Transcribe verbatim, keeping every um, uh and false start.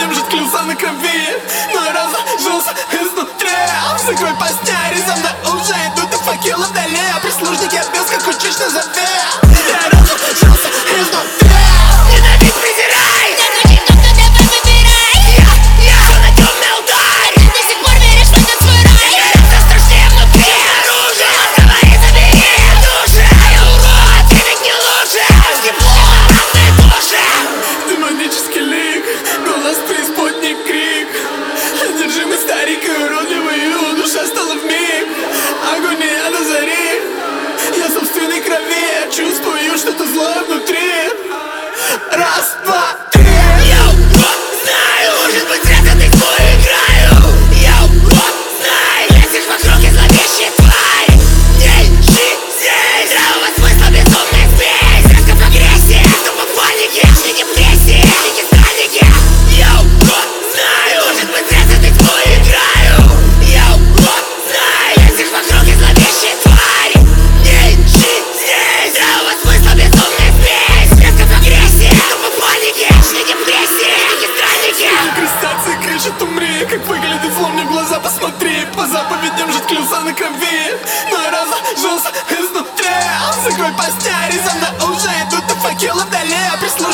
заповедям жить клялся на крови, но я разложился изнутри. Закрой постель, и за мной уже идут и факелы вдали. Прислужники без как учишь на заве. Я разложился изнутри. Ненавидь, презирай, не кричи, кто кто тебя выбирай. Я, я, что на темный алтарь. Ты до сих пор веришь в этот свой рай. Гораздо страшнее внутри, снаружи. Говори, забери души. Я урод, ты ведь не лучше. Тепло, разные души. Демонический лик, голос преисподней крик. Одержимый старик и уродливый ю, душа стала вмиг. Агония до зари. Я собственной крови, я чувствую что-то злое внутри. Раз, два, три. Я урод, знаю, может быть зря за тайфой играю. Я урод, знаю, лезешь вокруг и зловещая тварь. Не ищи здесь здравого смысла, безумная спесь. Резко в агрессии, тупо в панике, личной депрессии, личные странники. Я урод, знаю, может быть зря за тайфой играю. Я урод, знаю, лезешь вокруг и зловещая тварь. Не ищи здесь здравого смысла, безумная спесь. Резко в агрессии, тупо в панике, личной депрессии, личные странники. Крестация кричит, умри. Как выглядит зло, мне в глаза посмотри. По заповедям жить клялся на крови, но я разложился изнутри. Закрой постель, и за мной уже идут и факелы вдали. Прислушивайся